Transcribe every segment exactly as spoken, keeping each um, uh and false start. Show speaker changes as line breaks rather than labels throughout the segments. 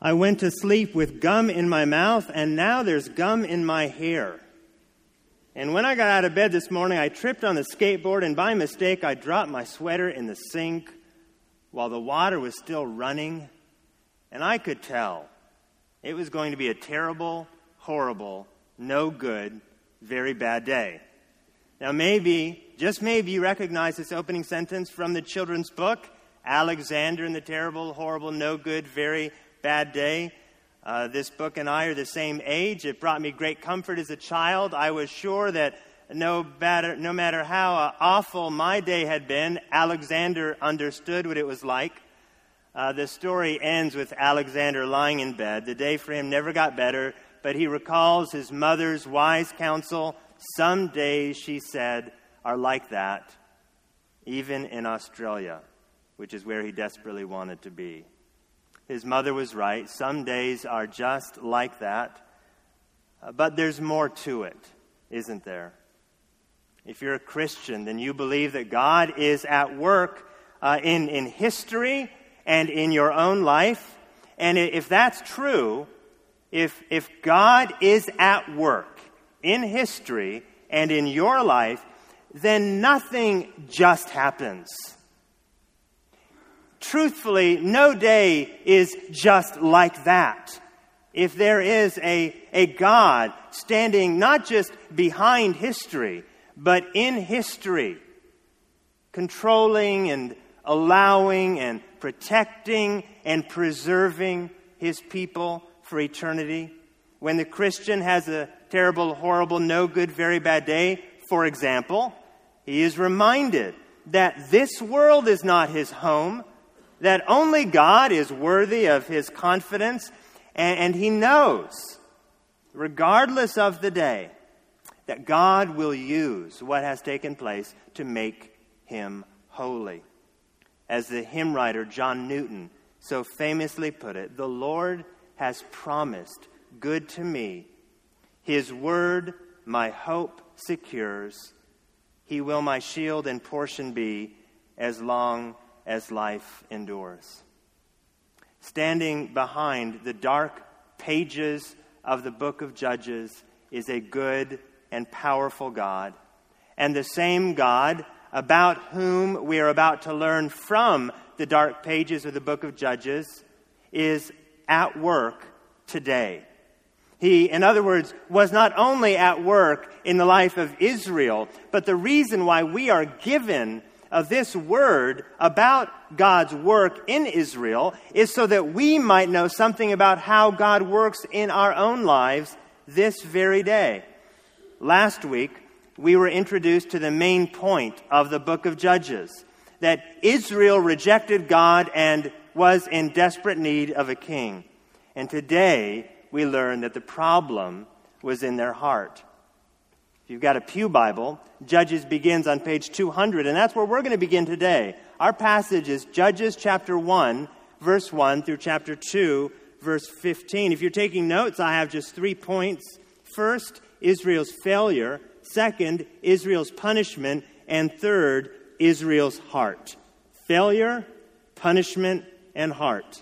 I went to sleep with gum in my mouth, and now there's gum in my hair. And when I got out of bed this morning, I tripped on the skateboard, and by mistake, I dropped my sweater in the sink while the water was still running. And I could tell it was going to be a terrible, horrible, no good, very bad day. Now maybe, just maybe, you recognize this opening sentence from the children's book, Alexander and the Terrible, Horrible, No Good, Very Bad Day. Uh, this book and I are the same age. It brought me great comfort as a child. I was sure that no matter, no matter how uh, awful my day had been, Alexander understood what it was like. Uh, the story ends with Alexander lying in bed. The day for him never got better, but he recalls his mother's wise counsel. Some days, she said, are like that, even in Australia, which is where he desperately wanted to be. His mother was right. Some days are just like that. Uh, but there's more to it, isn't there? If you're a Christian, then you believe that God is at work uh, in, in history and in your own life. And if that's true, if, if God is at work in history and in your life, then nothing just happens. Truthfully, no day is just like that. If there is a, a God standing not just behind history, but in history, controlling and allowing and protecting and preserving his people for eternity. When the Christian has a terrible, horrible, no good, very bad day, for example, he is reminded that this world is not his home, that only God is worthy of his confidence, and, and he knows, regardless of the day, that God will use what has taken place to make him holy. As the hymn writer John Newton so famously put it, the Lord has promised good to me. His word my hope secures. He will my shield and portion be as long as life endures. Standing behind the dark pages of the book of Judges is a good and powerful God. And the same God about whom we are about to learn from the dark pages of the book of Judges is at work today. He, in other words, was not only at work in the life of Israel, but the reason why we are given of this word about God's work in Israel is so that we might know something about how God works in our own lives this very day. Last week, we were introduced to the main point of the book of Judges, that Israel rejected God and was in desperate need of a king. And today, we learn that the problem was in their heart. If you've got a Pew Bible, Judges begins on page two hundred, and that's where we're going to begin today. Our passage is Judges chapter one, verse one through chapter two, verse fifteen. If you're taking notes, I have just three points. First, Israel's failure. Second, Israel's punishment. And third, Israel's heart. Failure, punishment, and heart.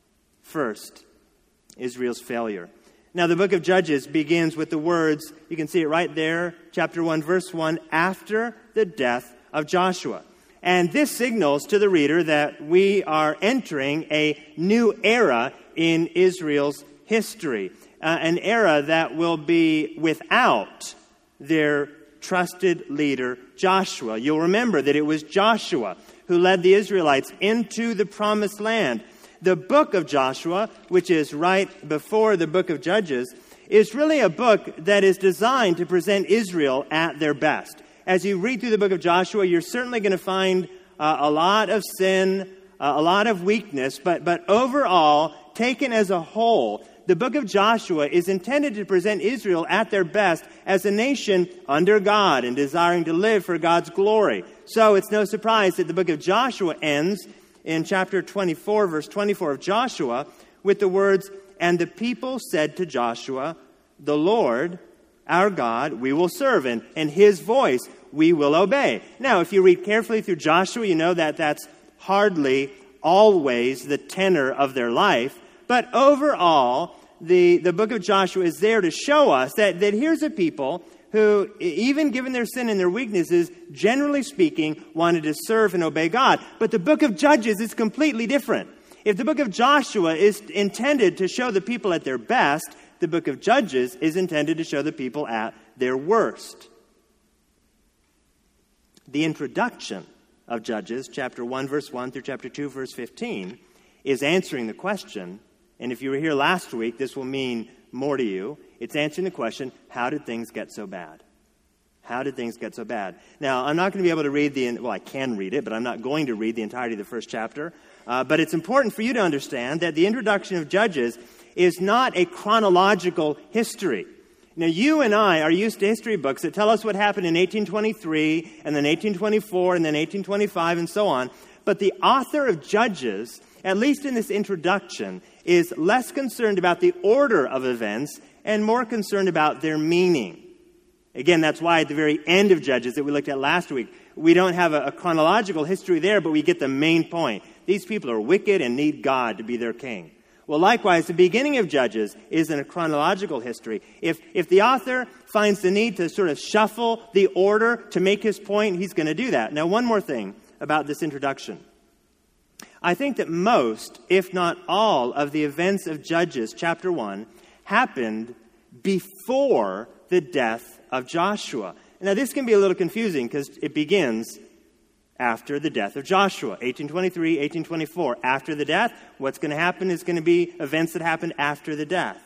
First, Israel's failure. Now, the book of Judges begins with the words, you can see it right there, chapter one, verse one, after the death of Joshua. And this signals to the reader that we are entering a new era in Israel's history, uh, an era that will be without their trusted leader, Joshua. You'll remember that it was Joshua who led the Israelites into the promised land. The book of Joshua, which is right before the book of Judges, is really a book that is designed to present Israel at their best. As you read through the book of Joshua, you're certainly going to find uh, a lot of sin, uh, a lot of weakness, but, but overall, taken as a whole, the book of Joshua is intended to present Israel at their best as a nation under God and desiring to live for God's glory. So it's no surprise that the book of Joshua ends in chapter twenty-four, verse twenty-four of Joshua, with the words, "And the people said to Joshua, the Lord, our God, we will serve, and, and his voice we will obey." Now, if you read carefully through Joshua, you know that that's hardly always the tenor of their life. But overall, the, the book of Joshua is there to show us that, that here's a people who, even given their sin and their weaknesses, generally speaking, wanted to serve and obey God. But the book of Judges is completely different. If the book of Joshua is intended to show the people at their best, the book of Judges is intended to show the people at their worst. The introduction of Judges, chapter one, verse one through chapter two, verse fifteen, is answering the question, and if you were here last week, this will mean more to you. It's answering the question, how did things get so bad? How did things get so bad? Now, I'm not going to be able to read the, well, I can read it, but I'm not going to read the entirety of the first chapter. Uh, but it's important for you to understand that the introduction of Judges is not a chronological history. Now, you and I are used to history books that tell us what happened in eighteen twenty-three, and then eighteen twenty-four, and then eighteen twenty-five, and so on. But the author of Judges, at least in this introduction, is less concerned about the order of events and more concerned about their meaning. Again, that's why at the very end of Judges that we looked at last week, we don't have a, a chronological history there, but we get the main point. These people are wicked and need God to be their king. Well, likewise, the beginning of Judges isn't a chronological history. If, if the author finds the need to sort of shuffle the order to make his point, he's going to do that. Now, one more thing about this introduction. I think that most, if not all, of the events of Judges chapter one happened before the death of Joshua. Now, this can be a little confusing because it begins after the death of Joshua, eighteen twenty-three, eighteen twenty-four. After the death, what's going to happen is going to be events that happened after the death.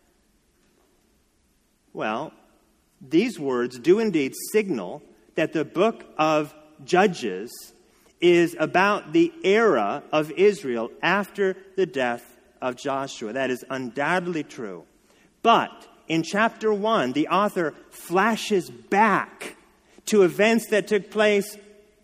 Well, these words do indeed signal that the book of Judges is about the era of Israel after the death of Joshua. That is undoubtedly true. But in chapter one, the author flashes back to events that took place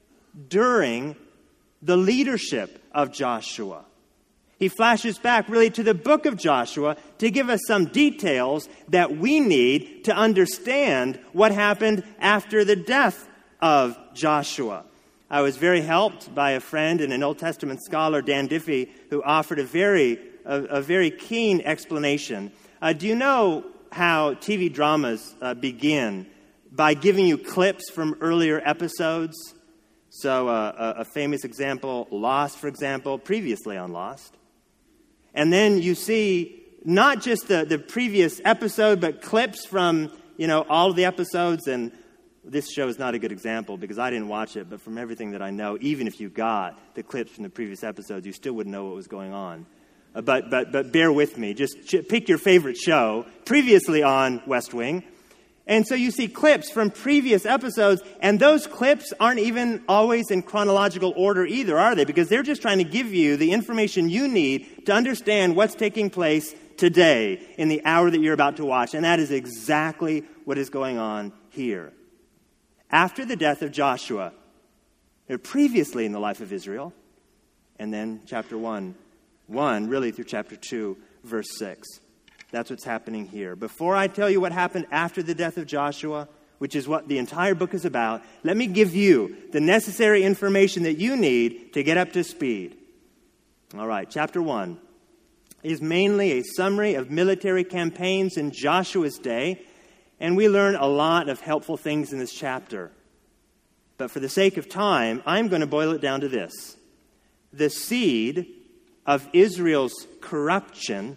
during the leadership of Joshua. He flashes back really to the book of Joshua to give us some details that we need to understand what happened after the death of Joshua. I was very helped by a friend and an Old Testament scholar, Dan Diffie, who offered a very, a, a very keen explanation. Uh, do you know how T V dramas uh, begin? By giving you clips from earlier episodes. So uh, a, a famous example, Lost, for example, previously on Lost. And then you see not just the, the previous episode, but clips from, you know, all of the episodes. And this show is not a good example because I didn't watch it, but from everything that I know, even if you got the clips from the previous episodes, you still wouldn't know what was going on. Uh, but but but bear with me. Just ch- pick your favorite show previously on West Wing. And so you see clips from previous episodes, and those clips aren't even always in chronological order either, are they? Because they're just trying to give you the information you need to understand what's taking place today in the hour that you're about to watch. And that is exactly what is going on here. After the death of Joshua, or previously in the life of Israel, and then chapter one, one really through chapter two, verse six. That's what's happening here. Before I tell you what happened after the death of Joshua, which is what the entire book is about, let me give you the necessary information that you need to get up to speed. All right, chapter one is mainly a summary of military campaigns in Joshua's day, and we learn a lot of helpful things in this chapter. But for the sake of time, I'm going to boil it down to this. The seed of Israel's corruption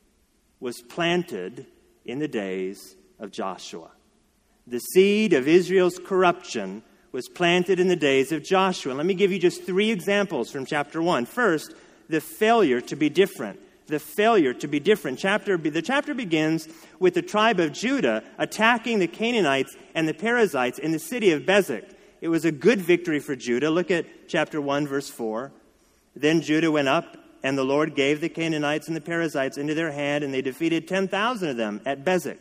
was planted in the days of Joshua. The seed of Israel's corruption was planted in the days of Joshua. Let me give you just three examples from chapter one. First, the failure to be different. The failure to be different. Chapter the chapter begins with the tribe of Judah attacking the Canaanites and the Perizzites in the city of Bezek. It was a good victory for Judah. Look at chapter one, verse four. Then Judah went up, and the Lord gave the Canaanites and the Perizzites into their hand, and they defeated ten thousand of them at Bezek.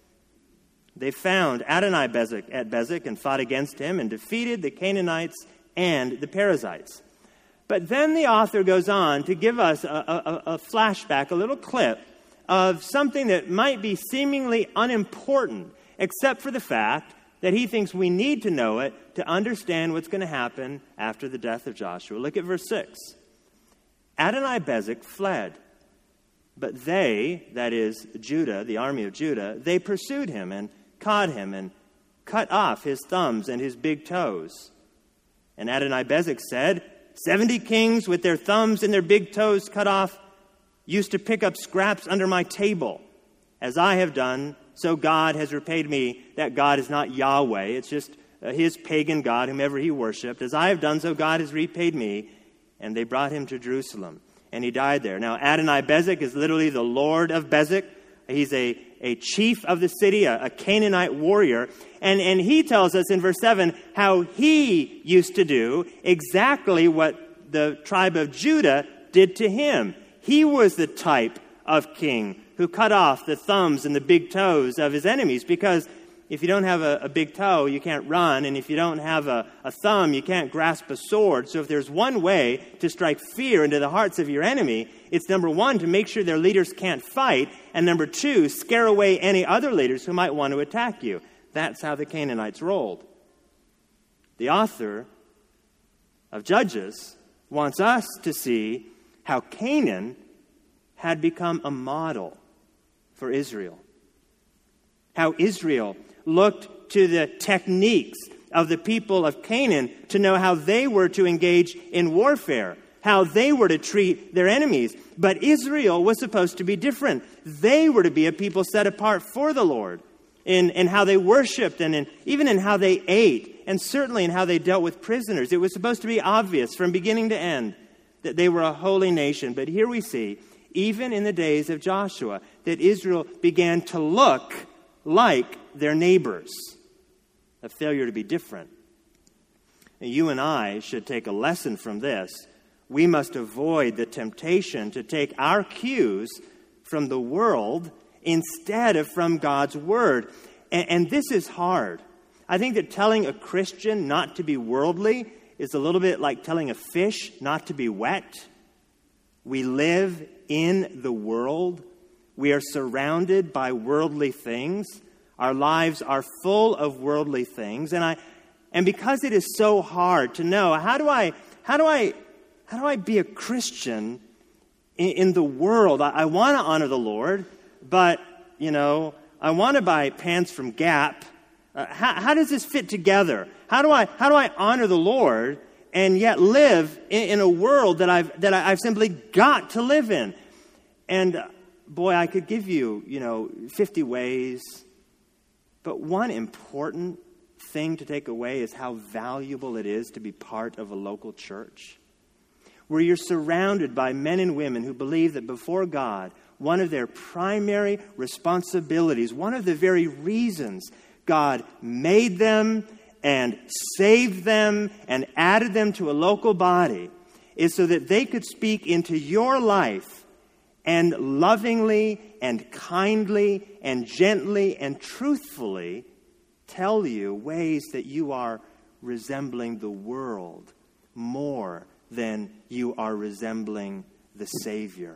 They found Adonai-Bezek at Bezek and fought against him and defeated the Canaanites and the Perizzites. But then the author goes on to give us a, a, a flashback, a little clip of something that might be seemingly unimportant, except for the fact that he thinks we need to know it to understand what's going to happen after the death of Joshua. Look at verse six. Adonai-Bezek fled, But they, that is Judah, the army of Judah, they pursued him and caught him and cut off his thumbs and his big toes. And Adonibezek said, seventy kings with their thumbs and their big toes cut off used to pick up scraps under my table. As I have done, so God has repaid me. That God is not Yahweh. It's just uh, his pagan god, whomever he worshipped. As I have done, so God has repaid me. And they brought him to Jerusalem. And he died there. Now, Adonibezek is literally the Lord of Bezek. He's a, a chief of the city, a, a Canaanite warrior. And, and he tells us in verse seven how he used to do exactly what the tribe of Judah did to him. He was the type of king who cut off the thumbs and the big toes of his enemies, because if you don't have a, a big toe, you can't run. And if you don't have a, a thumb, you can't grasp a sword. So if there's one way to strike fear into the hearts of your enemy, it's number one, to make sure their leaders can't fight. And number two, scare away any other leaders who might want to attack you. That's how the Canaanites rolled. The author of Judges wants us to see how Canaan had become a model for Israel. How Israel looked to the techniques of the people of Canaan to know how they were to engage in warfare, how they were to treat their enemies. But Israel was supposed to be different. They were to be a people set apart for the Lord in, in how they worshiped and in, even in how they ate, and certainly in how they dealt with prisoners. It was supposed to be obvious from beginning to end that they were a holy nation. But here we see, even in the days of Joshua, that Israel began to look like their neighbors, a failure to be different. And you and I should take a lesson from this. We must avoid the temptation to take our cues from the world instead of from God's word. And, and this is hard. I think that telling a Christian not to be worldly is a little bit like telling a fish not to be wet. We live in the world. We are surrounded by worldly things. Our lives are full of worldly things. And I and because it is so hard to know, how do I how do I how do I be a Christian in, in the world? I, I want to honor the Lord, but you know, I want to buy pants from Gap. Uh, how, how does this fit together? How do I how do I honor the Lord and yet live in, in a world that I've that I, I've simply got to live in? And uh, boy, I could give you, you know, fifty ways. But one important thing to take away is how valuable it is to be part of a local church, where you're surrounded by men and women who believe that before God, one of their primary responsibilities, one of the very reasons God made them and saved them and added them to a local body, is so that they could speak into your life and lovingly and kindly and gently and truthfully tell you ways that you are resembling the world more than you are resembling the Savior.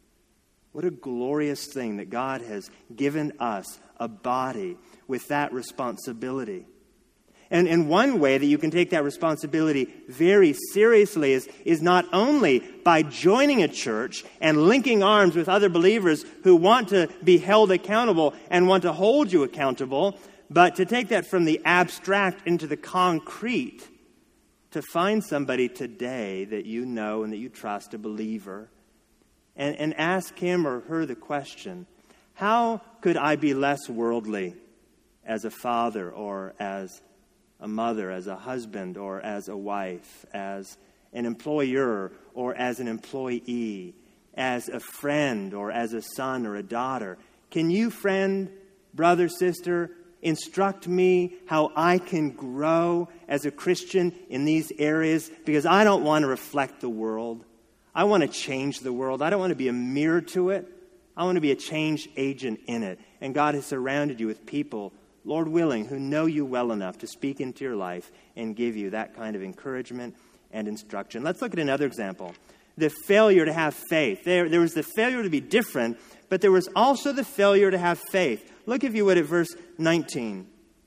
What a glorious thing that God has given us a body with that responsibility. And, and one way that you can take that responsibility very seriously is, is not only by joining a church and linking arms with other believers who want to be held accountable and want to hold you accountable, but to take that from the abstract into the concrete, to find somebody today that you know and that you trust, a believer, and, and ask him or her the question, how could I be less worldly as a father or as a mother, as a husband, or as a wife, as an employer, or as an employee, as a friend, or as a son or a daughter? Can you, friend, brother, sister, instruct me how I can grow as a Christian in these areas? Because I don't want to reflect the world. I want to change the world. I don't want to be a mirror to it. I want to be a change agent in it. And God has surrounded you with people, Lord willing, who know you well enough to speak into your life and give you that kind of encouragement and instruction. Let's look at another example. The failure to have faith. There, there was the failure to be different, but there was also the failure to have faith. Look, if you would, at verse nineteen.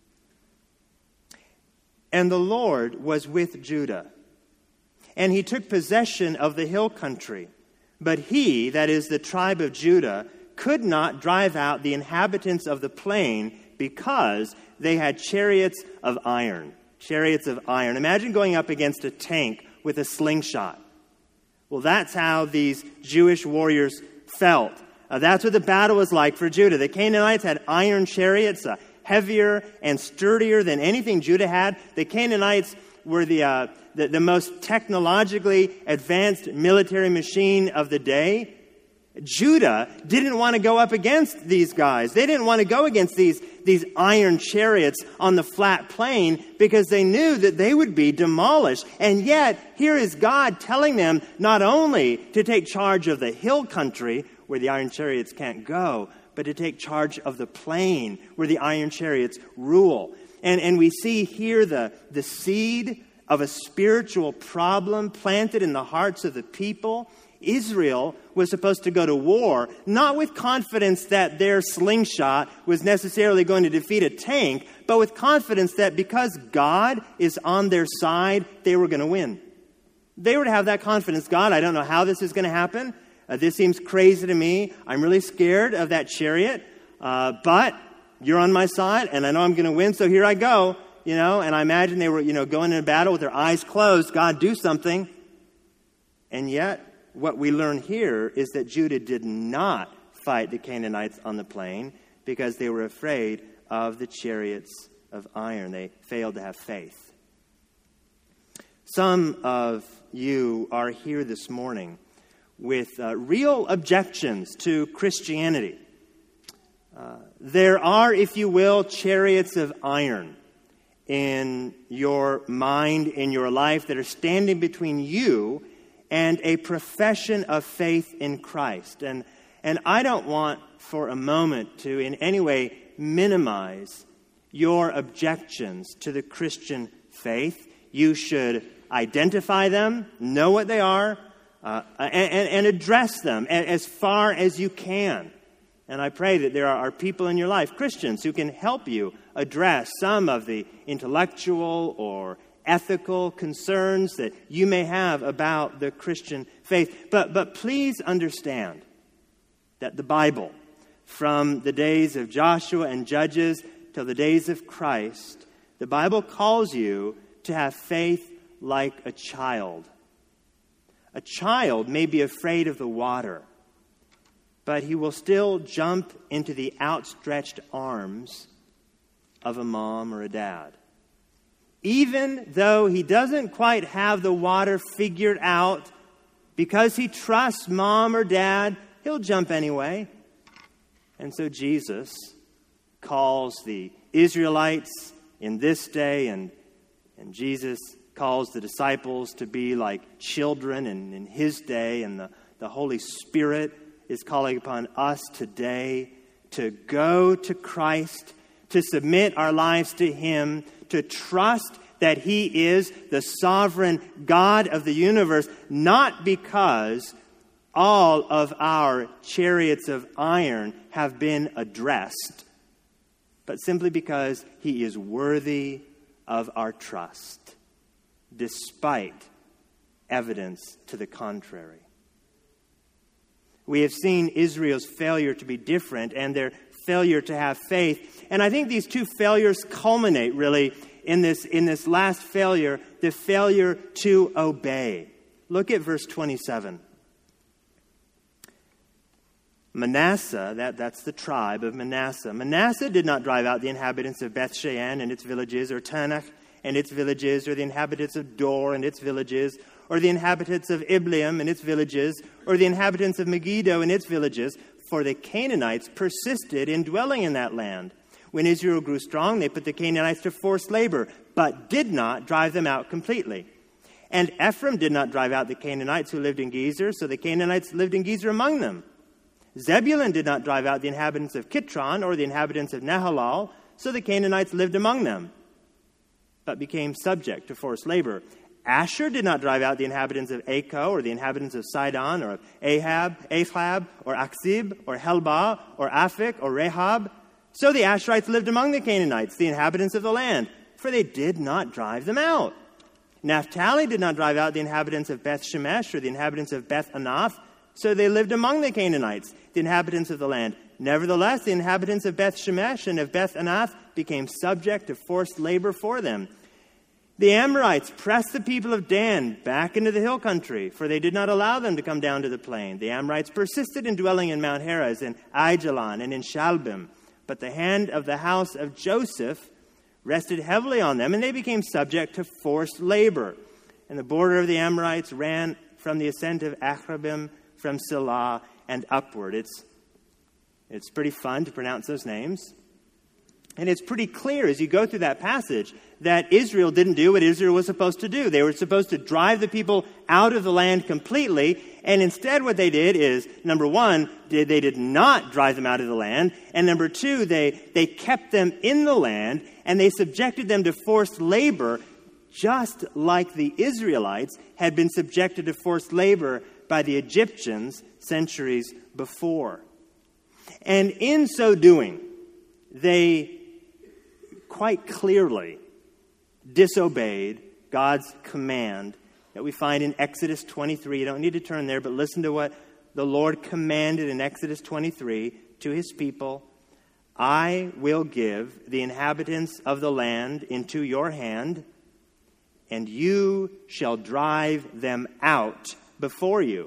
And the Lord was with Judah, and he took possession of the hill country, But he, that is the tribe of Judah, could not drive out the inhabitants of the plain because they had chariots of iron. Chariots of iron. Imagine going up against a tank with a slingshot. Well, that's how these Jewish warriors felt. Uh, that's what the battle was like for Judah. The Canaanites had iron chariots, uh, heavier and sturdier than anything Judah had. The Canaanites were the, uh, the, the most technologically advanced military machine of the day. Judah didn't want to go up against these guys. They didn't want to go against these, these iron chariots on the flat plain because they knew that they would be demolished. And yet, here is God telling them not only to take charge of the hill country where the iron chariots can't go, but to take charge of the plain where the iron chariots rule. And, and we see here the, the seed of a spiritual problem planted in the hearts of the people. Israel was supposed to go to war, not with confidence that their slingshot was necessarily going to defeat a tank, but with confidence that because God is on their side, they were going to win. They were to have that confidence. God, I don't know how this is going to happen. Uh, this seems crazy to me. I'm really scared of that chariot, uh, but you're on my side, and I know I'm going to win, so here I go. You know, and I imagine they were, you know, going into battle with their eyes closed. God, do something. And yet, what we learn here is that Judah did not fight the Canaanites on the plain because they were afraid of the chariots of iron. They failed to have faith. Some of you are here this morning with uh, real objections to Christianity. Uh, there are, if you will, chariots of iron in your mind, in your life, that are standing between you and a profession of faith in Christ. And, and I don't want for a moment to in any way minimize your objections to the Christian faith. You should identify them, know what they are, uh, and, and address them as far as you can. And I pray that there are people in your life, Christians, who can help you address some of the intellectual or ethical concerns that you may have about the Christian faith. But, but please understand that the Bible, from the days of Joshua and Judges till the days of Christ, the Bible calls you to have faith like a child. A child may be afraid of the water, but he will still jump into the outstretched arms of a mom or a dad. Even though he doesn't quite have the water figured out, because he trusts mom or dad, he'll jump anyway. And so Jesus calls the Israelites in this day, and, and Jesus calls the disciples to be like children in, in his day, and the, the Holy Spirit is calling upon us today to go to Christ, to submit our lives to him, to trust that he is the sovereign God of the universe, not because all of our chariots of iron have been addressed, but simply because he is worthy of our trust, despite evidence to the contrary. We have seen Israel's failure to be different and their failure to have faith. And I think these two failures culminate really in this, in this last failure, the failure to obey. Look at verse twenty-seven. Manasseh, that, that's the tribe of Manasseh. Manasseh did not drive out the inhabitants of Beth Shean and its villages, or Tanakh and its villages, or the inhabitants of Dor and its villages, or the inhabitants of Ibleam and its villages, or the inhabitants of Megiddo and its villages, for the Canaanites persisted in dwelling in that land. When Israel grew strong, they put the Canaanites to forced labor, but did not drive them out completely. And Ephraim did not drive out the Canaanites who lived in Gezer, so the Canaanites lived in Gezer among them. Zebulun did not drive out the inhabitants of Kitron or the inhabitants of Nahalal, so the Canaanites lived among them, but became subject to forced labor. Asher did not drive out the inhabitants of Acho or the inhabitants of Sidon or of Ahab, Ahab or Aksib or Helbah or Aphik or Rehob. So the Asherites lived among the Canaanites, the inhabitants of the land, for they did not drive them out. Naphtali did not drive out the inhabitants of Beth Shemesh or the inhabitants of Beth Anaph, So they lived among the Canaanites, the inhabitants of the land. Nevertheless, the inhabitants of Beth Shemesh and of Beth Anath became subject to forced labor for them. The Amorites pressed the people of Dan back into the hill country, for they did not allow them to come down to the plain. The Amorites persisted in dwelling in Mount Heres, in Aijalon, and in Shalbim. But the hand of the house of Joseph rested heavily on them, and they became subject to forced labor. And the border of the Amorites ran from the ascent of Achrabim, from Silah, and upward. It's, it's pretty fun to pronounce those names. And it's pretty clear as you go through that passage that Israel didn't do what Israel was supposed to do. They were supposed to drive the people out of the land completely. And instead what they did is, number one, they did not drive them out of the land. And number two, they, they kept them in the land and they subjected them to forced labor, just like the Israelites had been subjected to forced labor by the Egyptians centuries before. And in so doing, they quite clearly disobeyed God's command that we find in Exodus twenty-three. You don't need to turn there, but listen to what the Lord commanded in Exodus twenty-three to his people. I will give the inhabitants of the land into your hand, and you shall drive them out before you.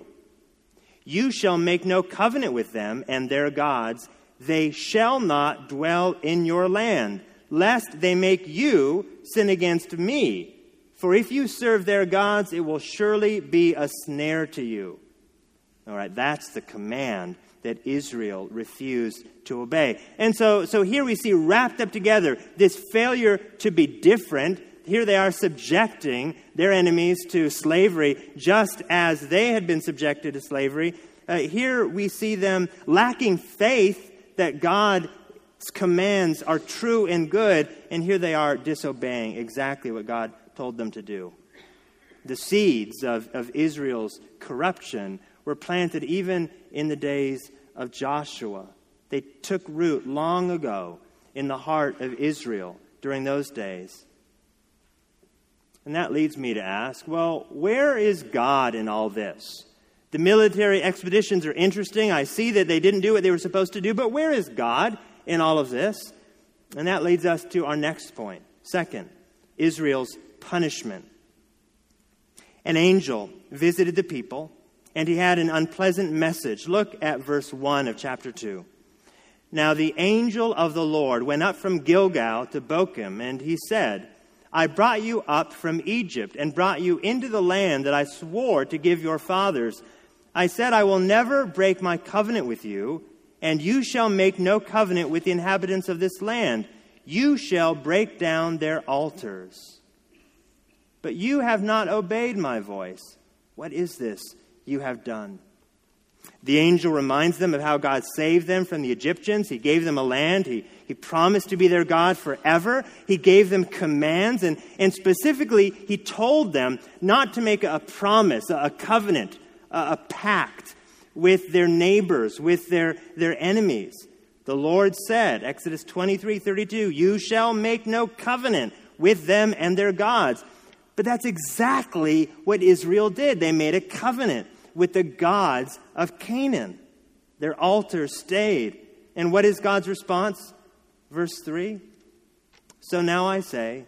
You shall make no covenant with them and their gods. They shall not dwell in your land, lest they make you sin against me. For if you serve their gods, it will surely be a snare to you. All right, that's the command that Israel refused to obey. And so, so here we see wrapped up together this failure to be different. Here they are subjecting their enemies to slavery just as they had been subjected to slavery. Uh, here we see them lacking faith that God's commands are true and good, and here they are disobeying exactly what God told them to do. The seeds of, of Israel's corruption were planted even in the days of Joshua. They took root long ago in the heart of Israel during those days. And that leads me to ask, well, where is God in all this? The military expeditions are interesting. I see that they didn't do what they were supposed to do, but where is God in all of this? And that leads us to our next point. Second, Israel's punishment. An angel visited the people, and he had an unpleasant message. Look at verse one of chapter two. Now the angel of the Lord went up from Gilgal to Bochim, and he said, I brought you up from Egypt and brought you into the land that I swore to give your fathers. I said, I will never break my covenant with you, and you shall make no covenant with the inhabitants of this land. You shall break down their altars. But you have not obeyed my voice. What is this you have done? The angel reminds them of how God saved them from the Egyptians. He gave them a land. He, he promised to be their God forever. He gave them commands. And, and specifically, he told them not to make a promise, a, a covenant, a, a pact with their neighbors, with their, their enemies. The Lord said, Exodus twenty-three thirty-two, you shall make no covenant with them and their gods. But that's exactly what Israel did. They made a covenant with the gods of Canaan. Their altars stayed. And what is God's response? Verse three. So now I say,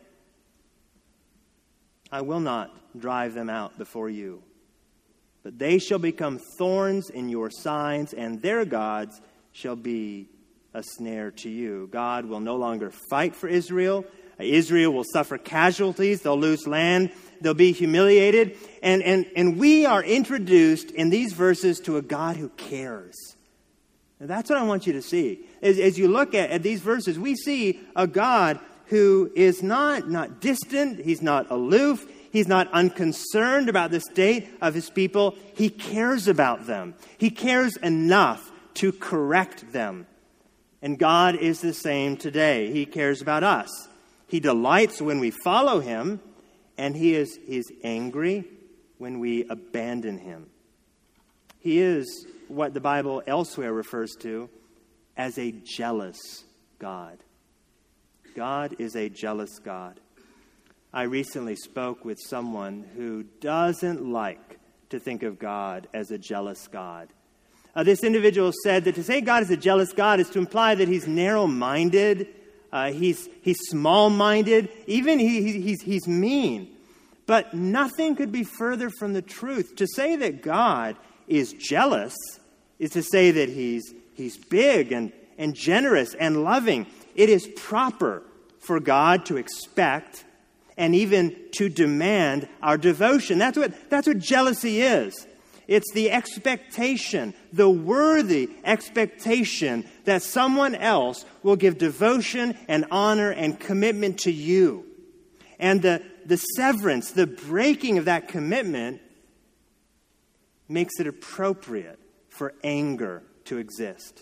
I will not drive them out before you, but they shall become thorns in your signs, and their gods shall be a snare to you. God will no longer fight for Israel. Israel will suffer casualties. They'll lose land. They'll be humiliated. And, and, and we are introduced in these verses to a God who cares. Now that's what I want you to see. As, as you look at, at these verses, we see a God who is not, not distant. He's not aloof. He's not unconcerned about the state of his people. He cares about them. He cares enough to correct them. And God is the same today. He cares about us. He delights when we follow him, and he is, he is angry when we abandon him. He is what the Bible elsewhere refers to as a jealous God. God is a jealous God. I recently spoke with someone who doesn't like to think of God as a jealous God. Uh, this individual said that to say God is a jealous God is to imply that he's narrow-minded, uh, he's he's small-minded, even he, he, he's he's mean. But nothing could be further from the truth. To say that God is jealous is to say that he's he's big and, and generous and loving. It is proper for God to expect and even to demand our devotion. That's what that's what jealousy is. It's the expectation, the worthy expectation that someone else will give devotion and honor and commitment to you. And the, the severance, the breaking of that commitment makes it appropriate for anger to exist.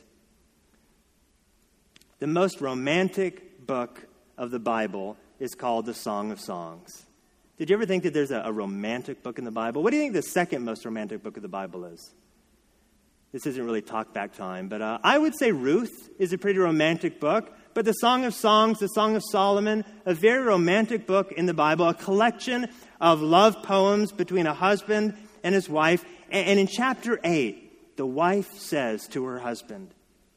The most romantic book of the Bible is called the Song of Songs. Did you ever think that there's a, a romantic book in the Bible? What do you think the second most romantic book of the Bible is? This isn't really talk back time, but uh, I would say Ruth is a pretty romantic book. But the Song of Songs, the Song of Solomon, a very romantic book in the Bible, a collection of love poems between a husband and his wife. And, and in chapter eight, the wife says to her husband,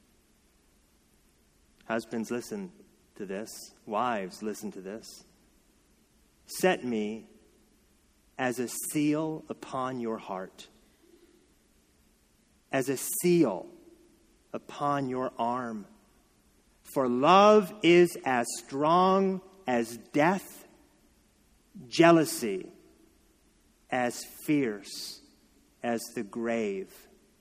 husbands, listen to this. Wives, listen to this. Set me as a seal upon your heart, as a seal upon your arm. For love is as strong as death, jealousy as fierce as the grave.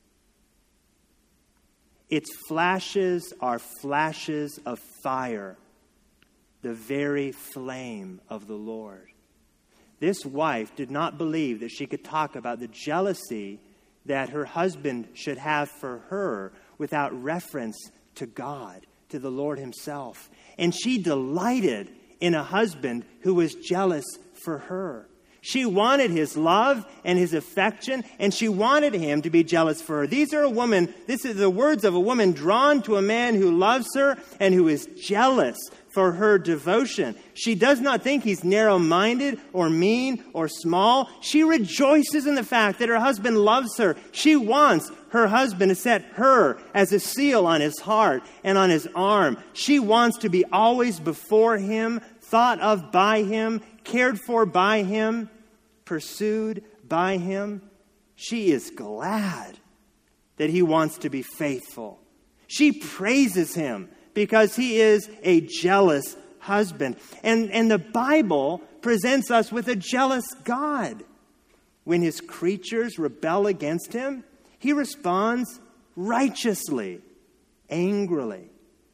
Its flashes are flashes of fire, the very flame of the Lord. This wife did not believe that she could talk about the jealousy that her husband should have for her without reference to God, to the Lord himself. And she delighted in a husband who was jealous for her. She wanted his love and his affection, and she wanted him to be jealous for her. These are a woman, this is the words of a woman drawn to a man who loves her and who is jealous for her devotion. She does not think he's narrow-minded or mean or small. She rejoices in the fact that her husband loves her. She wants her husband to set her as a seal on his heart and on his arm. She wants to be always before him, thought of by him, cared for by him, pursued by him. She is glad that he wants to be faithful. She praises him because he is a jealous husband. And, and the Bible presents us with a jealous God. When his creatures rebel against him, he responds righteously, angrily.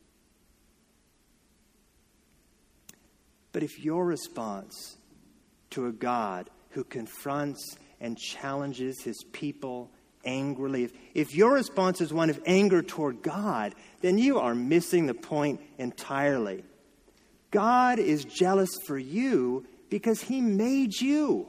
But if your response to a God who confronts and challenges his people angrily, if, if your response is one of anger toward God, then you are missing the point entirely. God is jealous for you because he made you.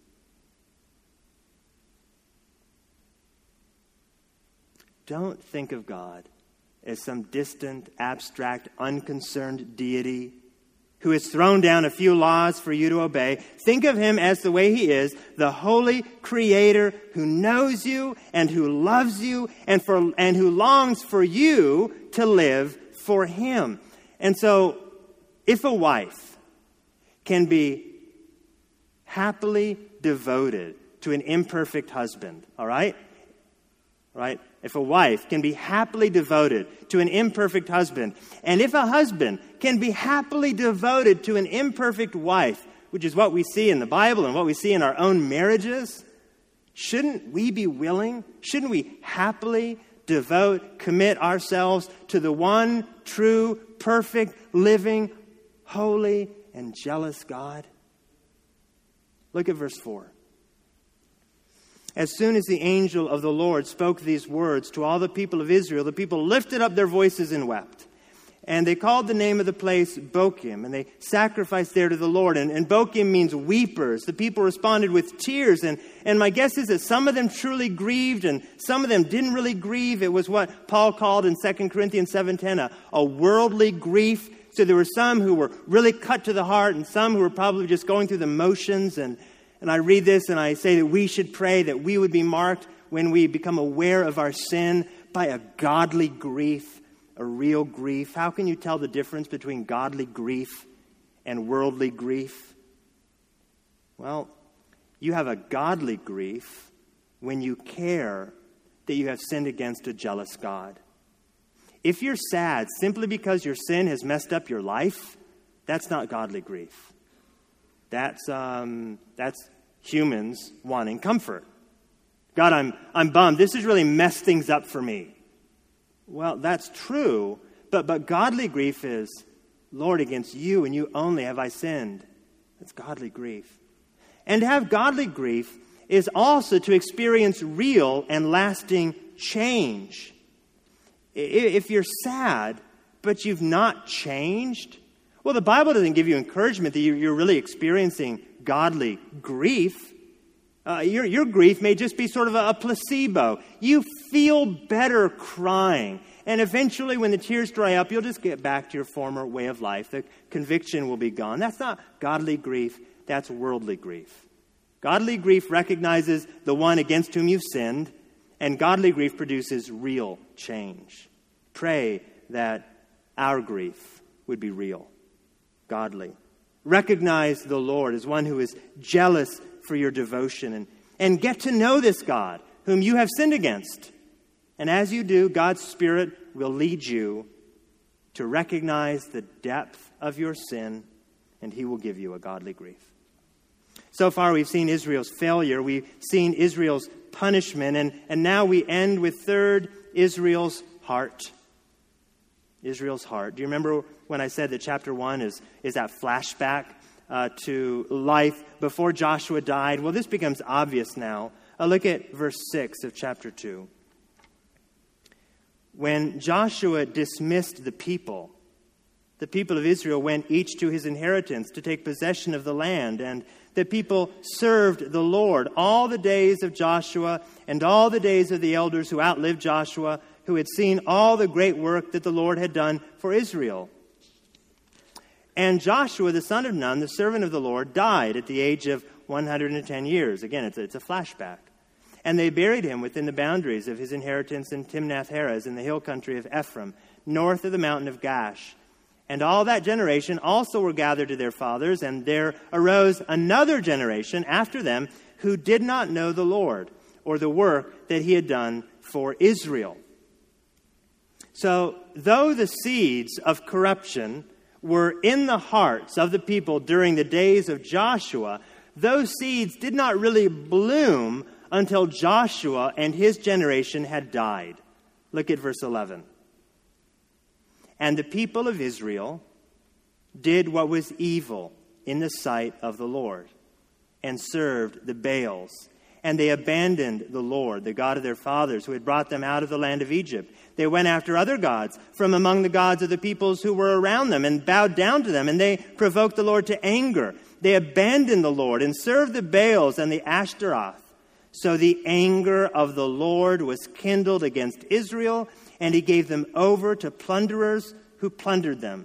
Don't think of God as some distant, abstract, unconcerned deity who has thrown down a few laws for you to obey. Think of him as the way he is, the holy creator who knows you and who loves you and for and who longs for you to live for him. And so, if a wife can be happily devoted to an imperfect husband, all right? Right? If a wife can be happily devoted to an imperfect husband, and if a husband can be happily devoted to an imperfect wife, which is what we see in the Bible and what we see in our own marriages, shouldn't we be willing, shouldn't we happily devote, commit ourselves to the one true, perfect, living, holy, and jealous God? Look at verse four. As soon as the angel of the Lord spoke these words to all the people of Israel, the people lifted up their voices and wept. And they called the name of the place Bochim, and they sacrificed there to the Lord. And, and Bochim means weepers. The people responded with tears. And, and my guess is that some of them truly grieved, and some of them didn't really grieve. It was what Paul called in Second Corinthians seven ten, a, a worldly grief. So there were some who were really cut to the heart, and some who were probably just going through the motions. And And I read this and I say that we should pray that we would be marked when we become aware of our sin by a godly grief, a real grief. How can you tell the difference between godly grief and worldly grief? Well, you have a godly grief when you care that you have sinned against a jealous God. If you're sad simply because your sin has messed up your life, that's not godly grief. That's um, that's humans wanting comfort. God, I'm I'm bummed. This has really messed things up for me. Well, that's true, but but godly grief is, Lord, against you and you only have I sinned. That's godly grief. And to have godly grief is also to experience real and lasting change. If you're sad, but you've not changed, well, the Bible doesn't give you encouragement that you're really experiencing godly grief. Uh, your, your grief may just be sort of a, a placebo. You feel better crying. And eventually, when the tears dry up, you'll just get back to your former way of life. The conviction will be gone. That's not godly grief. That's worldly grief. Godly grief recognizes the one against whom you've sinned, and godly grief produces real change. Pray that our grief would be real, godly. Recognize the Lord as one who is jealous for your devotion, and, and get to know this God whom you have sinned against. And as you do, God's Spirit will lead you to recognize the depth of your sin, and He will give you a godly grief. So far, we've seen Israel's failure. We've seen Israel's punishment. And, and now we end with third, Israel's heart. Israel's heart. Do you remember when I said that chapter one is, is that flashback uh, to life before Joshua died? Well, this becomes obvious now. Uh, look at verse six of chapter two. When Joshua dismissed the people, the people of Israel went each to his inheritance to take possession of the land, and the people served the Lord all the days of Joshua and all the days of the elders who outlived Joshua, who had seen all the great work that the Lord had done for Israel. And Joshua, the son of Nun, the servant of the Lord, died at the age of one hundred ten years. Again, it's a, it's a flashback. And they buried him within the boundaries of his inheritance in Timnath-Heres in the hill country of Ephraim, north of the mountain of Gash. And all that generation also were gathered to their fathers, and there arose another generation after them who did not know the Lord or the work that he had done for Israel. So, though the seeds of corruption were in the hearts of the people during the days of Joshua, those seeds did not really bloom until Joshua and his generation had died. Look at verse eleven. And the people of Israel did what was evil in the sight of the Lord, and served the Baals. And they abandoned the Lord, the God of their fathers, who had brought them out of the land of Egypt. They went after other gods from among the gods of the peoples who were around them, and bowed down to them, and they provoked the Lord to anger. They abandoned the Lord and served the Baals and the Ashtaroth. So the anger of the Lord was kindled against Israel, and he gave them over to plunderers who plundered them.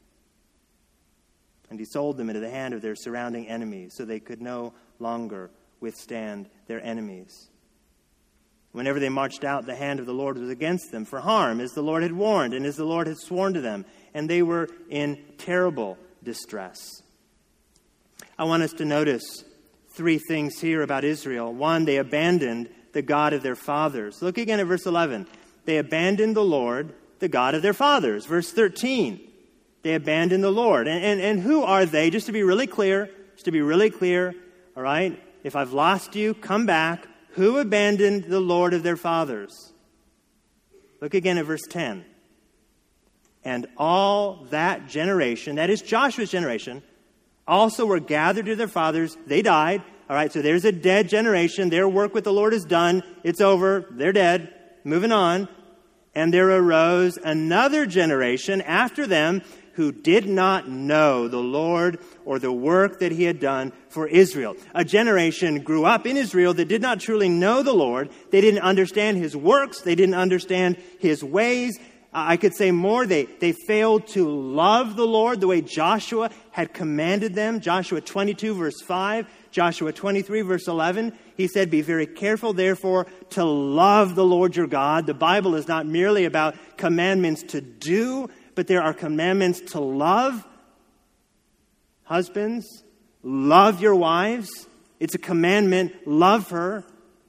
And he sold them into the hand of their surrounding enemies, so they could no longer withstand their enemies. Whenever they marched out, the hand of the Lord was against them for harm, as the Lord had warned, and as the Lord had sworn to them. And they were in terrible distress. I want us to notice three things here about Israel. One, they abandoned the God of their fathers. Look again at verse eleven. They abandoned the Lord, the God of their fathers. Verse thirteen, they abandoned the Lord. And, and, and who are they? Just to be really clear, just to be really clear, all right? If I've lost you, come back. Who abandoned the Lord of their fathers? Look again at verse ten. And all that generation, that is Joshua's generation, also were gathered to their fathers. They died. All right, so there's a dead generation. Their work with the Lord is done. It's over. They're dead. Moving on. And there arose another generation after them who did not know the Lord or the work that he had done for Israel. A generation grew up in Israel that did not truly know the Lord. They didn't understand his works. They didn't understand his ways. I could say more. They, they failed to love the Lord the way Joshua had commanded them. Joshua twenty-two, verse five, Joshua twenty-three, verse eleven. He said, be very careful, therefore, to love the Lord your God. The Bible is not merely about commandments to do, but there are commandments to love. Husbands, love your wives. It's a commandment, love her.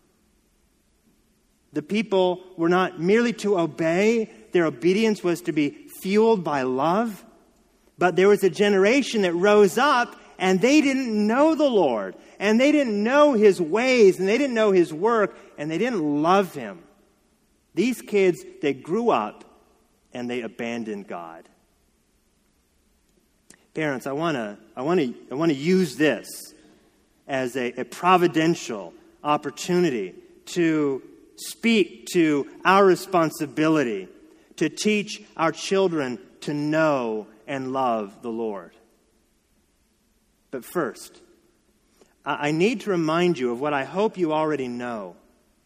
The people were not merely to obey. Their obedience was to be fueled by love. But there was a generation that rose up, and they didn't know the Lord. And they didn't know His ways, and they didn't know His work, and they didn't love Him. These kids, they grew up, and they abandoned God. Parents, I want to I want to I want to use this as a, a providential opportunity to speak to our responsibility to teach our children to know and love the Lord. But first, I need to remind you of what I hope you already know.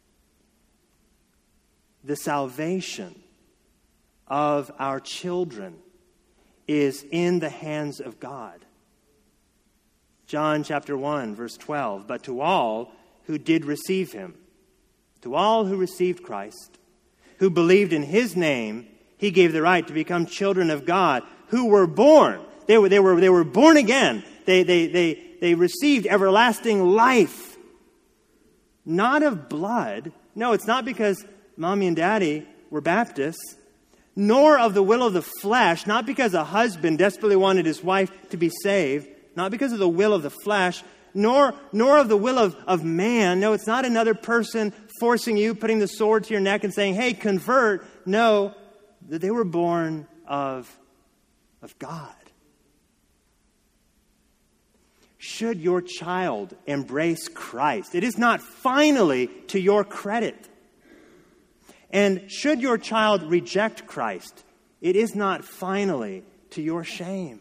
The salvation of our children is in the hands of God. John chapter one, verse twelve, but to all who did receive Him, to all who received Christ, who believed in His name, He gave the right to become children of God, who were born. They were, they were, they were born again. They, they, they, they received everlasting life. Not of blood. No, it's not because mommy and daddy were Baptists. Nor of the will of the flesh, not because a husband desperately wanted his wife to be saved, not because of the will of the flesh, nor, nor of the will of, of man. No, it's not another person forcing you, putting the sword to your neck and saying, hey, convert. No, that they were born of, of God. Should your child embrace Christ, it is not finally to your credit. And should your child reject Christ, it is not finally to your shame.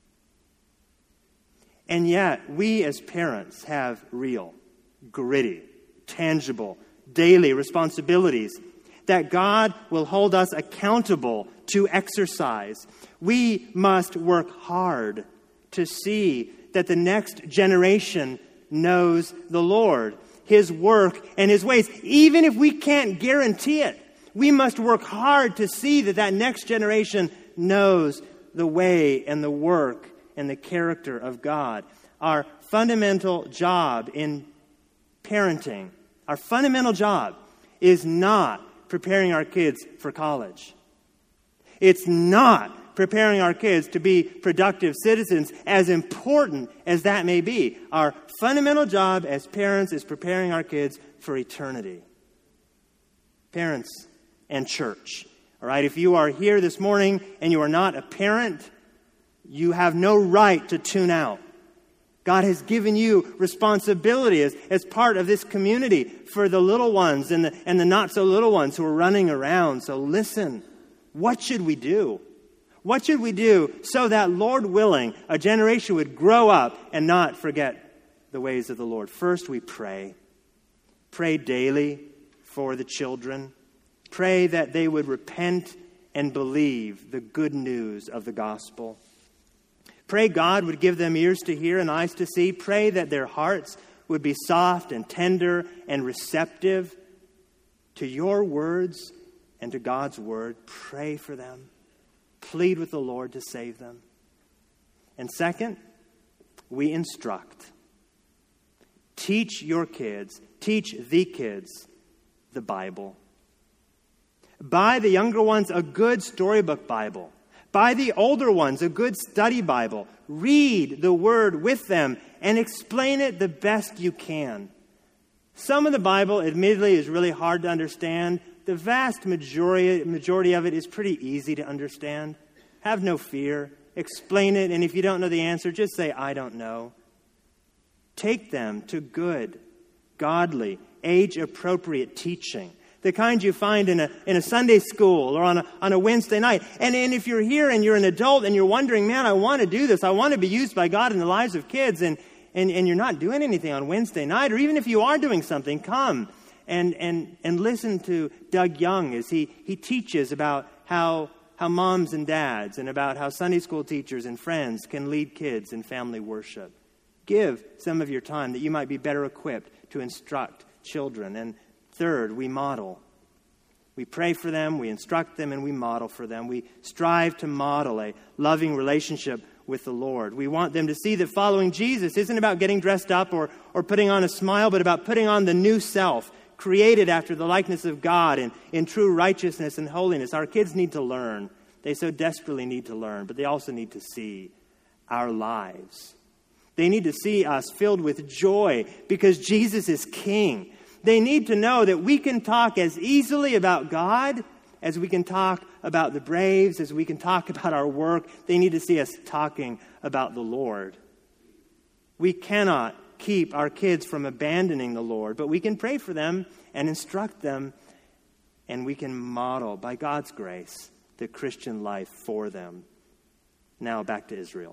And yet, we as parents have real, gritty, tangible, daily responsibilities that God will hold us accountable to exercise. We must work hard to see that the next generation knows the Lord, His work, and His ways. Even if we can't guarantee it, we must work hard to see that that next generation knows the way and the work and the character of God. Our fundamental job in parenting, our fundamental job is not preparing our kids for college. It's not preparing our kids to be productive citizens, as important as that may be. Our fundamental job as parents is preparing our kids for eternity. Parents and church. All right, if you are here this morning and you are not a parent, you have no right to tune out. God has given you responsibility as, as part of this community for the little ones and the, and the not so little ones who are running around. So listen, what should we do? What should we do so that, Lord willing, a generation would grow up and not forget the ways of the Lord? First, we pray. Pray daily for the children. Pray that they would repent and believe the good news of the gospel. Pray God would give them ears to hear and eyes to see. Pray that their hearts would be soft and tender and receptive to your words and to God's word. Pray for them. Plead with the Lord to save them. And second, we instruct. Teach your kids, teach the kids the Bible. Buy the younger ones a good storybook Bible. Buy the older ones a good study Bible. Read the Word with them and explain it the best you can. Some of the Bible, admittedly, is really hard to understand. The vast majority, majority of it is pretty easy to understand. Have no fear. Explain it, and if you don't know the answer, just say, I don't know. Take them to good, godly, age-appropriate teaching. The kind you find in a in a Sunday school or on a on a Wednesday night. And, and if you're here and you're an adult and you're wondering, man, I want to do this. I want to be used by God in the lives of kids. And, and, and you're not doing anything on Wednesday night. Or even if you are doing something, come and, and, and listen to Doug Young as he, he teaches about how, how moms and dads and about how Sunday school teachers and friends can lead kids in family worship. Give some of your time that you might be better equipped to instruct children. And third, we model. We pray for them, we instruct them, and we model for them. We strive to model a loving relationship with the Lord. We want them to see that following Jesus isn't about getting dressed up or, or putting on a smile, but about putting on the new self, created after the likeness of God and in true righteousness and holiness. Our kids need to learn. They so desperately need to learn, but they also need to see our lives. They need to see us filled with joy because Jesus is King. They need to know that we can talk as easily about God as we can talk about the Braves, as we can talk about our work. They need to see us talking about the Lord. We cannot keep our kids from abandoning the Lord, but we can pray for them and instruct them, and we can model, by God's grace, the Christian life for them. Now back to Israel.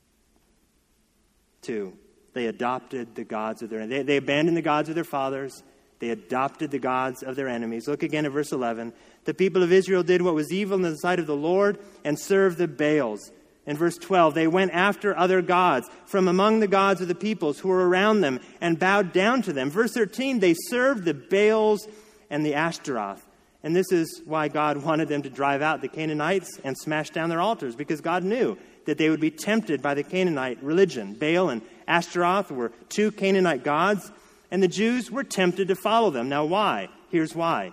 Two, they adopted the gods of their enemies. They, they abandoned the gods of their fathers. They adopted the gods of their enemies. Look again at verse eleven. The people of Israel did what was evil in the sight of the Lord and served the Baals. In verse twelve, they went after other gods from among the gods of the peoples who were around them and bowed down to them. Verse thirteen, they served the Baals and the Ashtaroth. And this is why God wanted them to drive out the Canaanites and smash down their altars, because God knew that they would be tempted by the Canaanite religion. Baal and Ashtaroth were two Canaanite gods, and the Jews were tempted to follow them. Now why? Here's why.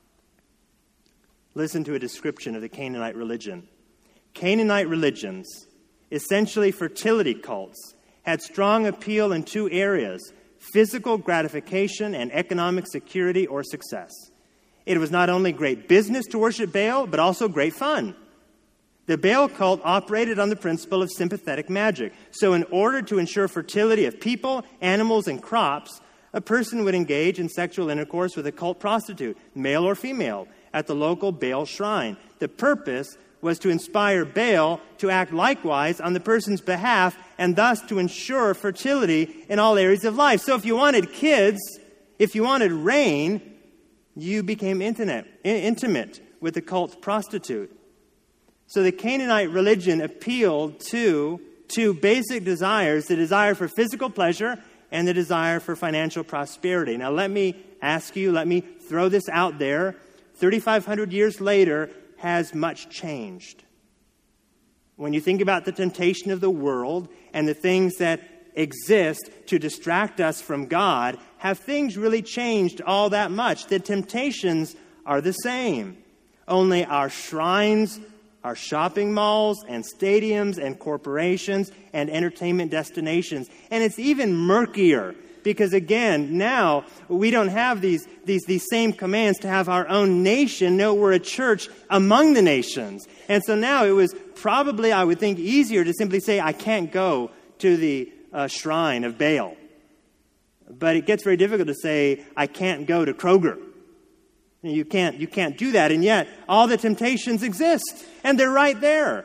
Listen to a description of the Canaanite religion. Canaanite religions, essentially fertility cults, had strong appeal in two areas: physical gratification and economic security or success. It was not only great business to worship Baal, but also great fun. The Baal cult operated on the principle of sympathetic magic. So in order to ensure fertility of people, animals, and crops, a person would engage in sexual intercourse with a cult prostitute, male or female, at the local Baal shrine. The purpose was to inspire Baal to act likewise on the person's behalf, and thus to ensure fertility in all areas of life. So if you wanted kids, if you wanted rain, you became intimate, intimate with the cult prostitute. So the Canaanite religion appealed to two basic desires: the desire for physical pleasure and the desire for financial prosperity. Now let me ask you, let me throw this out there. thirty-five hundred years later, has much changed? When you think about the temptation of the world and the things that exist to distract us from God, have things really changed all that much? The temptations are the same. Only our shrines, our shopping malls and stadiums and corporations and entertainment destinations. And it's even murkier because, again, now we don't have these, these, these same commands to have our own nation. No, we're a church among the nations. And so now it was probably, I would think, easier to simply say, I can't go to the uh, shrine of Baal. But it gets very difficult to say, I can't go to Kroger. You can't, you can't do that, and yet all the temptations exist, and they're right there,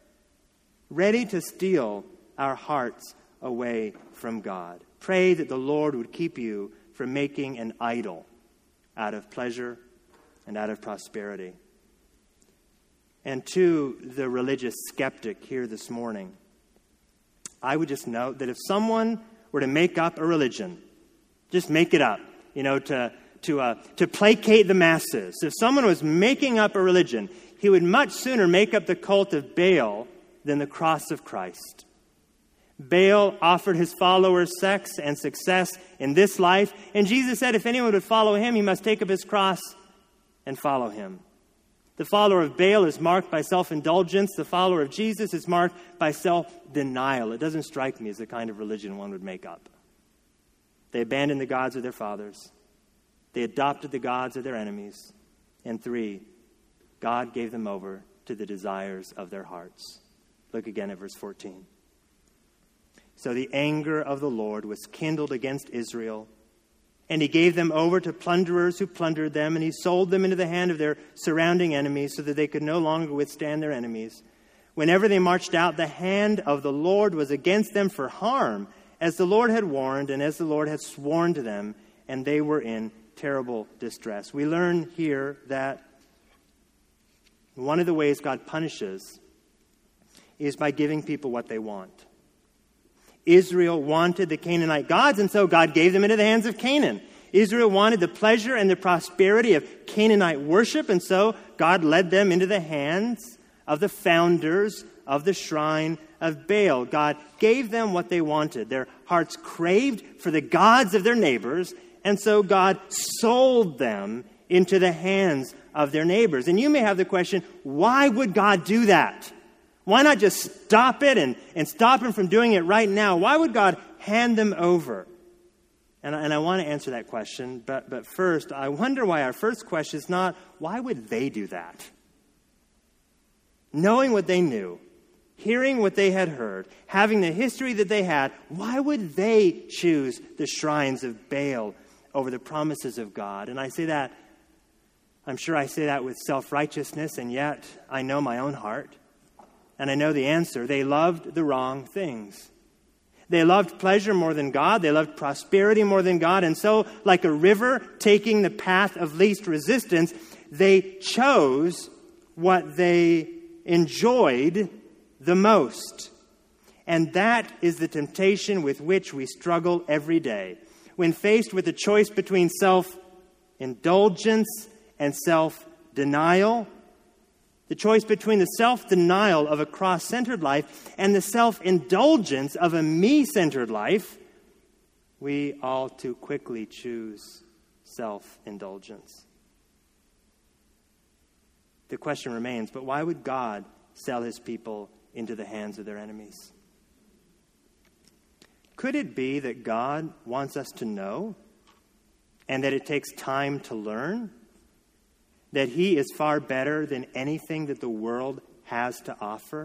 ready to steal our hearts away from God. Pray that the Lord would keep you from making an idol out of pleasure and out of prosperity. And to the religious skeptic here this morning, I would just note that if someone were to make up a religion, just make it up, you know, to to uh, to placate the masses. If someone was making up a religion, he would much sooner make up the cult of Baal than the cross of Christ. Baal offered his followers sex and success in this life, and Jesus said if anyone would follow him, he must take up his cross and follow him. The follower of Baal is marked by self-indulgence. The follower of Jesus is marked by self-denial. It doesn't strike me as the kind of religion one would make up. They abandoned the gods of their fathers. They adopted the gods of their enemies. And three, God gave them over to the desires of their hearts. Look again at verse fourteen. So the anger of the Lord was kindled against Israel, and he gave them over to plunderers who plundered them, and he sold them into the hand of their surrounding enemies so that they could no longer withstand their enemies. Whenever they marched out, the hand of the Lord was against them for harm, as the Lord had warned and as the Lord had sworn to them, and they were in terrible distress. We learn here that One of the ways God punishes is by giving people what they want. Israel wanted the Canaanite gods, and so God gave them into the hands of Canaan. Israel wanted the pleasure and the prosperity of Canaanite worship, and so God led them into the hands of the founders of the shrine of Baal. God gave them what they wanted. Their hearts craved for the gods of their neighbors, and so God sold them into the hands of their neighbors. And you may have the question, why would God do that? Why not just stop it and, and stop them from doing it right now? Why would God hand them over? And, and I want to answer that question, but, but first, I wonder why our first question is not, why would they do that? Knowing what they knew, hearing what they had heard, having the history that they had, why would they choose the shrines of Baal over the promises of God? And I say that, I'm sure I say that with self-righteousness, and yet I know my own heart. And I know the answer. They loved the wrong things. They loved pleasure more than God. They loved prosperity more than God. And so, like a river taking the path of least resistance, they chose what they enjoyed the most. And that is the temptation with which we struggle every day. When faced with the choice between self-indulgence and self-denial, the choice between the self-denial of a cross-centered life and the self-indulgence of a me-centered life, we all too quickly choose self-indulgence. The question remains, but why would God sell his people into the hands of their enemies? Could it be that God wants us to know, and that it takes time to learn, that he is far better than anything that the world has to offer?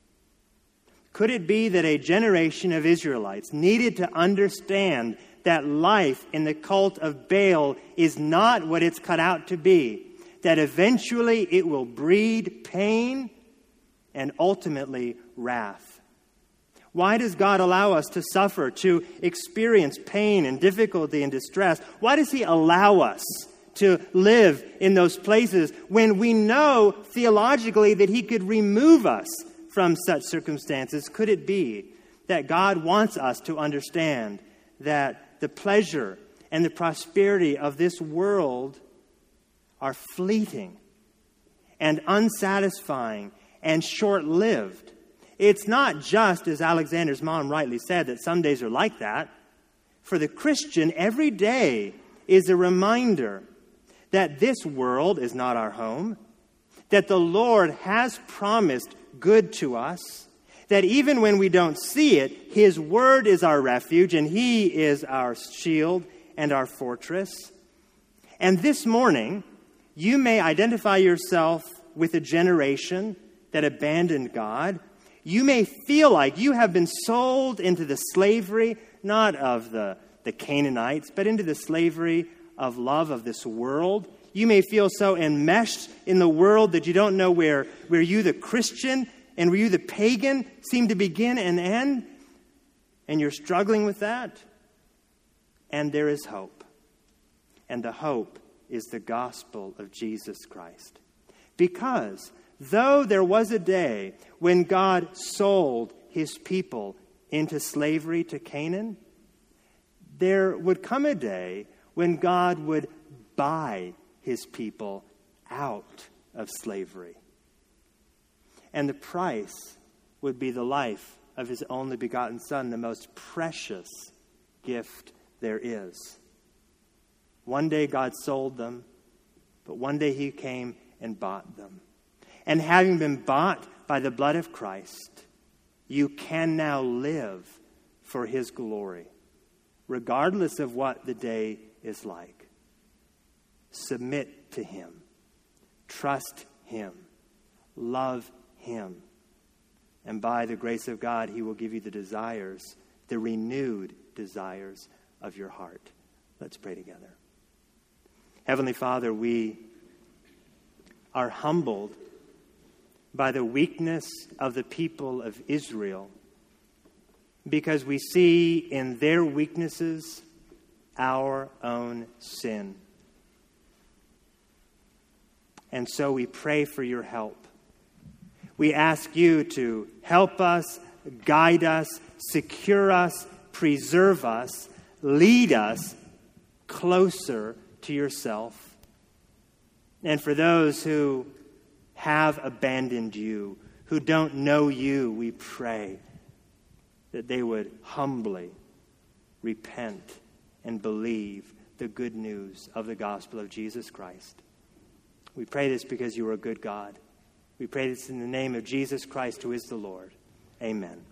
Could it be that a generation of Israelites needed to understand that life in the cult of Baal is not what it's cut out to be, that eventually it will breed pain and ultimately wrath? Why does God allow us to suffer, to experience pain and difficulty and distress? Why does he allow us to live in those places when we know theologically that he could remove us from such circumstances? Could it be that God wants us to understand that the pleasure and the prosperity of this world are fleeting and unsatisfying and short-lived? It's not just, as Alexander's mom rightly said, that some days are like that. For the Christian, every day is a reminder that this world is not our home, that the Lord has promised good to us, that even when we don't see it, his word is our refuge, and he is our shield and our fortress. And this morning, you may identify yourself with a generation that abandoned God. You may feel like you have been sold into the slavery, not of the, the Canaanites, but into the slavery of love of this world. You may feel so enmeshed in the world that you don't know where, where you, the Christian, and where you, the pagan, seem to begin and end. And you're struggling with that. And there is hope. And the hope is the gospel of Jesus Christ. Because though there was a day when God sold his people into slavery to Canaan, there would come a day when God would buy his people out of slavery. And the price would be the life of his only begotten Son, the most precious gift there is. One day God sold them, but one day he came and bought them. And having been bought by the blood of Christ, you can now live for his glory, regardless of what the day is like. Submit to him. Trust him. Love him. And by the grace of God, he will give you the desires, the renewed desires of your heart. Let's pray together. Heavenly Father, we are humbled by the weakness of the people of Israel, because we see in their weaknesses our own sin. And so we pray for your help. We ask you to help us, guide us, secure us, preserve us, lead us closer to yourself. And for those who have abandoned you, who don't know you, we pray that they would humbly repent and believe the good news of the gospel of Jesus Christ. We pray this because you are a good God. We pray this in the name of Jesus Christ, who is the Lord. Amen.